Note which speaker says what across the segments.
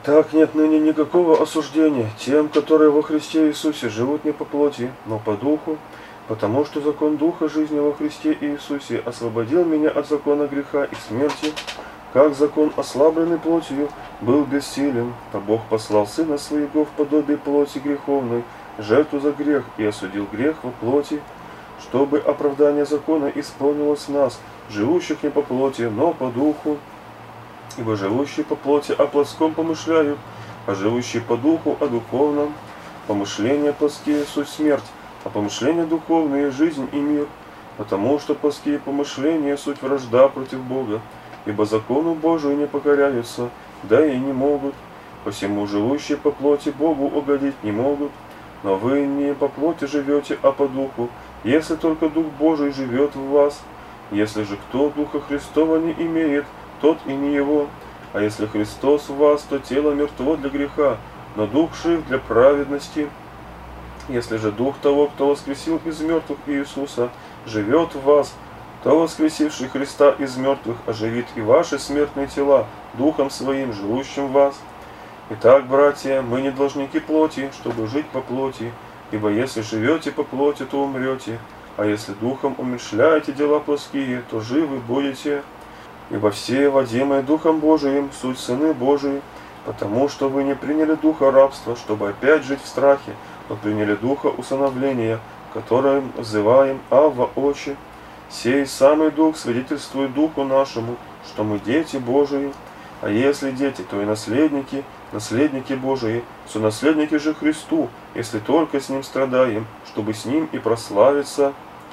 Speaker 1: Итак, нет ныне никакого осуждения тем, которые во Христе Иисусе живут не по плоти, но по духу, потому что закон Духа жизни во Христе Иисусе освободил меня от закона греха и смерти, как закон, ослабленный плотью, был бессилен, а Бог послал Сына Своего в подобие плоти греховной, жертву за грех, и осудил грех во плоти, чтобы оправдание закона исполнилось в нас, живущих не по плоти, но по духу. Ибо живущие по плоти о плотском помышляют, а живущие по духу о духовном. Помышления плотские суть смерть, а помышления духовные жизнь и мир, потому что плотские помышления суть вражда против Бога, ибо закону Божию не покоряются, да и не могут. Посему живущие по плоти Богу угодить не могут. Но вы не по плоти живете, а по духу, если только Дух Божий живет в вас. Если же кто Духа Христова не имеет, тот и не его. А если Христос в вас, то тело мертво для греха, но Дух жив для праведности. Если же Дух того, кто воскресил из мертвых Иисуса, живет в вас, то воскресивший Христа из мертвых оживит и ваши смертные тела Духом Своим, живущим в вас. Итак, братья, мы не должники плоти, чтобы жить по плоти, ибо если живете по плоти, то умрете, а если Духом умерщвляете дела плотские, то живы будете. Ибо все, водимые Духом Божиим, суть сыны Божии, потому что вы не приняли духа рабства, чтобы опять жить в страхе, но приняли духа усыновления, которым взываем Авва Отче. Сей самый Дух свидетельствует Духу нашему, что мы дети Божии, а если дети, то и наследники, наследники Божии, сонаследники же Христу, если только с Ним страдаем, чтобы с Ним и прославиться.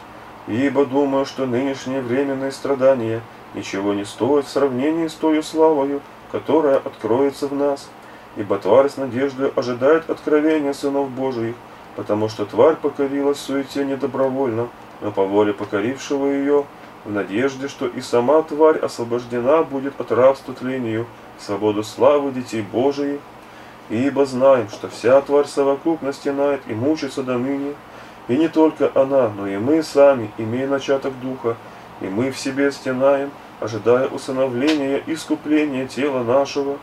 Speaker 1: Ибо думаю, что нынешние временные страдания ничего не стоит в сравнении с той славою, которая откроется в нас. Ибо тварь с надеждой ожидает откровения сынов Божиих, потому что тварь покорилась в суете недобровольно, но по воле покорившего ее, в надежде, что и сама тварь освобождена будет от рабства тлению, в свободу славы детей Божиих. Ибо знаем, что вся тварь совокупно стенает и мучится до ныне, и не только она, но и мы сами, имея начаток Духа, и мы в себе стенаем, ожидая усыновления и искупления тела нашего.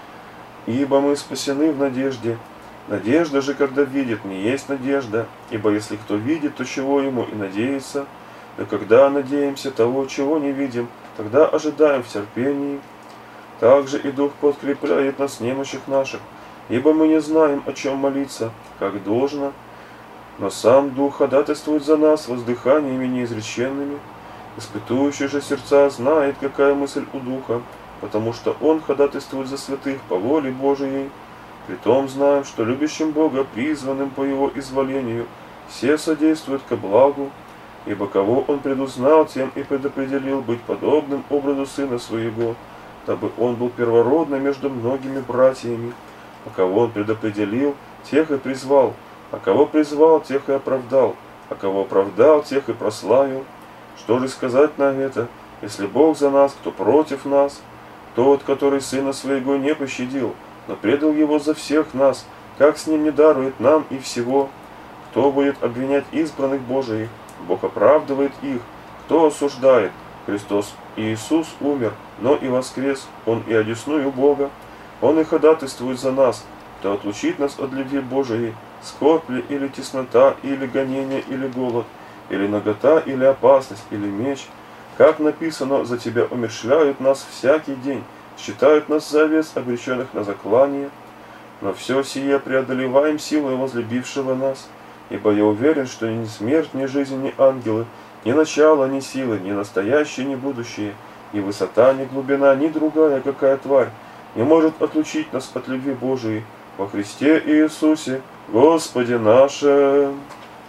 Speaker 1: Ибо мы спасены в надежде. Надежда же, когда видит, не есть надежда, ибо если кто видит, то чего ему и надеется, но когда надеемся того, чего не видим, тогда ожидаем в терпении. Также и Дух подкрепляет нас в немощах наших, ибо мы не знаем, о чем молиться, как должно, но сам Дух ходатайствует за нас воздыханиями неизреченными. Испытующий же сердца знает, какая мысль у Духа, потому что Он ходатайствует за святых по воле Божией. Притом знаем, что любящим Бога, призванным по Его изволению, все содействуют ко благу, ибо кого Он предузнал, тем и предопределил быть подобным образу Сына Своего, дабы Он был первородным между многими братьями. А кого Он предопределил, тех и призвал, а кого призвал, тех и оправдал, а кого оправдал, тех и прославил. Что же сказать на это? Если Бог за нас, кто против нас? Тот, который Сына Своего не пощадил, но предал Его за всех нас, как с Ним не дарует нам и всего? Кто будет обвинять избранных Божиих? Бог оправдывает их. Кто осуждает? Христос Иисус умер, но и воскрес, Он и одесную Бога. Он и ходатайствует за нас. Кто отлучит нас от любви Божией? Скорбь ли, или теснота, или гонение, или голод, или нагота, или опасность, или меч? Как написано, за Тебя умерщвляют нас всякий день, считают нас за овец, обреченных на заклание. Но все сие преодолеваем силой возлюбившего нас, ибо я уверен, что ни смерть, ни жизнь, ни ангелы, ни начало, ни силы, ни настоящее, ни будущее, ни высота, ни глубина, ни другая какая тварь не может отлучить нас от любви Божией во Христе Иисусе, Господе нашем.